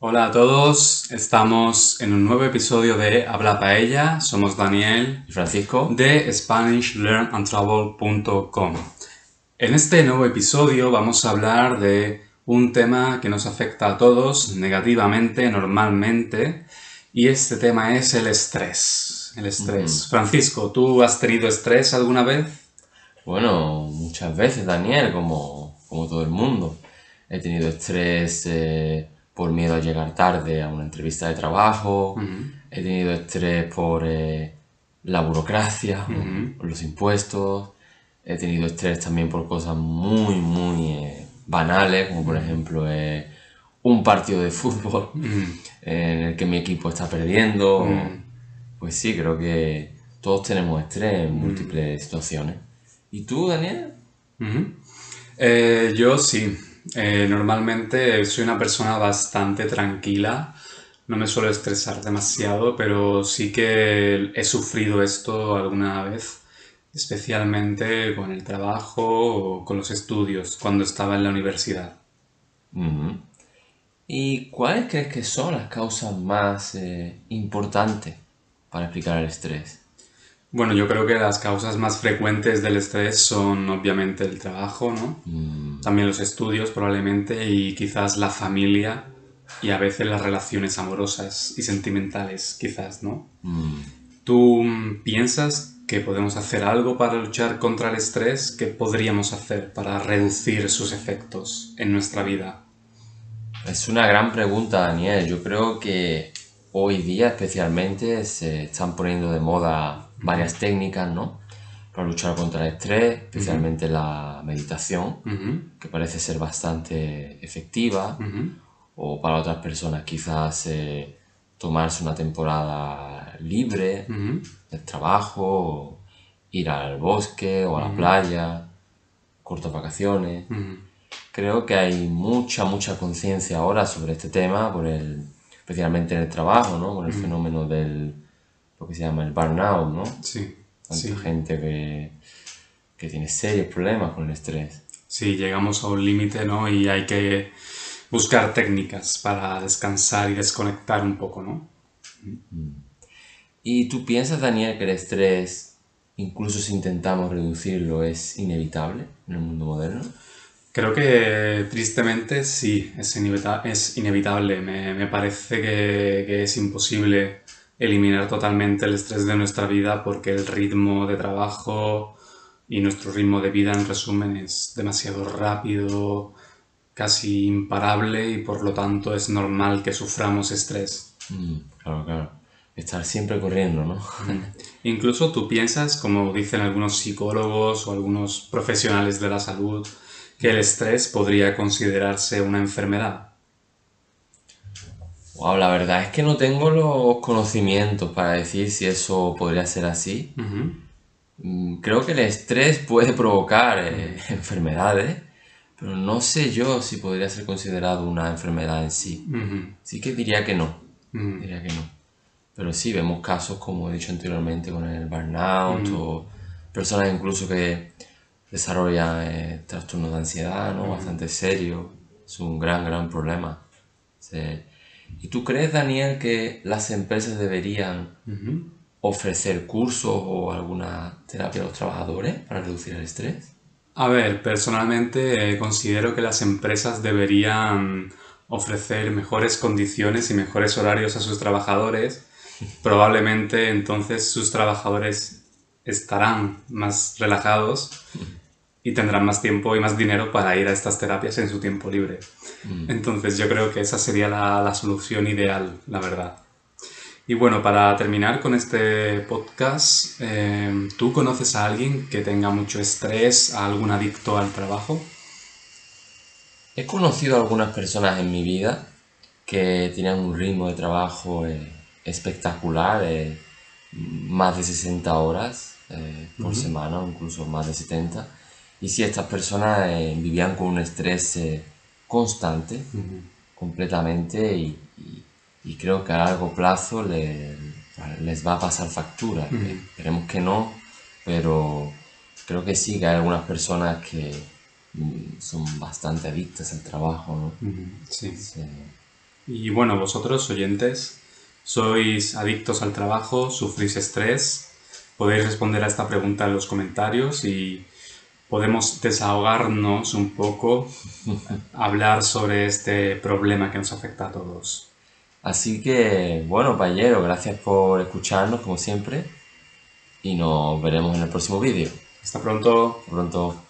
Hola a todos, estamos en un nuevo episodio de Habla Paella. Somos Daniel y Francisco. de SpanishLearnandTravel.com. En este nuevo episodio vamos a hablar de un tema que nos afecta a todos negativamente, normalmente, y este tema es el estrés. El estrés. Francisco, ¿tú has tenido estrés alguna vez? Bueno, muchas veces, Daniel, como todo el mundo. He tenido estrés por miedo a llegar tarde a una entrevista de trabajo. He tenido estrés por la burocracia, o los impuestos. He tenido estrés también por cosas muy banales, como por ejemplo un partido de fútbol en el que mi equipo está perdiendo. Pues sí, creo que todos tenemos estrés en múltiples situaciones. ¿Y tú, Daniel? Yo sí. Normalmente soy una persona bastante tranquila. No me suelo estresar demasiado, pero sí que he sufrido esto alguna vez, especialmente con el trabajo o con los estudios, cuando estaba en la universidad. ¿Y cuáles crees que son las causas más importantes para explicar el estrés? Bueno, yo creo que las causas más frecuentes del estrés son obviamente el trabajo, ¿no? También los estudios probablemente y quizás la familia y a veces las relaciones amorosas y sentimentales, quizás, ¿no? ¿Tú piensas que podemos hacer algo para luchar contra el estrés? ¿Qué podríamos hacer para reducir sus efectos en nuestra vida? Es una gran pregunta, Daniel. Yo creo que hoy día especialmente se están poniendo de moda varias técnicas, ¿no? Para luchar contra el estrés, especialmente la meditación, que parece ser bastante efectiva. O para otras personas quizás tomarse una temporada libre del trabajo, o ir al bosque o a la playa, cortas vacaciones. Creo que hay mucha conciencia ahora sobre este tema, especialmente en el trabajo, ¿no? Por el fenómeno lo que se llama el burnout, ¿no? Sí, Tanta sí. gente que tiene serios problemas con el estrés. Sí, llegamos a un límite, ¿no? Y hay que buscar técnicas para descansar y desconectar un poco, ¿no? ¿Y tú piensas, Daniel, que el estrés, incluso si intentamos reducirlo, es inevitable en el mundo moderno? Creo que tristemente sí, es inevitable. Me parece que es imposible eliminar totalmente el estrés de nuestra vida porque el ritmo de trabajo y nuestro ritmo de vida, en resumen, es demasiado rápido, casi imparable y por lo tanto es normal que suframos estrés. Claro. Estar siempre corriendo, ¿no? Incluso tú piensas, como dicen algunos psicólogos o algunos profesionales de la salud, que el estrés podría considerarse una enfermedad. Wow, la verdad es que no tengo los conocimientos para decir si eso podría ser así. Creo que el estrés puede provocar enfermedades, pero no sé yo si podría ser considerado una enfermedad en sí. Sí que diría que no, diría que no. Pero sí, vemos casos, como he dicho anteriormente, con el burnout o personas incluso que desarrollan trastornos de ansiedad, ¿no? Bastante serio. Es un gran problema. Sí. ¿Y tú crees, Daniel, que las empresas deberían ofrecer cursos o alguna terapia a los trabajadores para reducir el estrés? A ver, personalmente considero que las empresas deberían ofrecer mejores condiciones y mejores horarios a sus trabajadores. Probablemente entonces sus trabajadores estarán más relajados y tendrán más tiempo y más dinero para ir a estas terapias en su tiempo libre. Entonces yo creo que esa sería la solución ideal, la verdad. Y bueno, para terminar con este podcast, ¿tú conoces a alguien que tenga mucho estrés, a algún adicto al trabajo? He conocido a algunas personas en mi vida que tenían un ritmo de trabajo espectacular, más de 60 horas por semana, o incluso más de 70. Y sí, estas personas vivían con un estrés constante, completamente, y creo que a largo plazo les va a pasar factura. Esperemos que no, pero creo que sí, que hay algunas personas que son bastante adictas al trabajo, ¿no? Sí. Sí. Y bueno, vosotros, oyentes, sois adictos al trabajo, sufrís estrés, podéis responder a esta pregunta en los comentarios y podemos desahogarnos un poco, hablar sobre este problema que nos afecta a todos. Así que, bueno, payero, gracias por escucharnos como siempre y nos veremos en el próximo vídeo. Hasta pronto. Hasta pronto.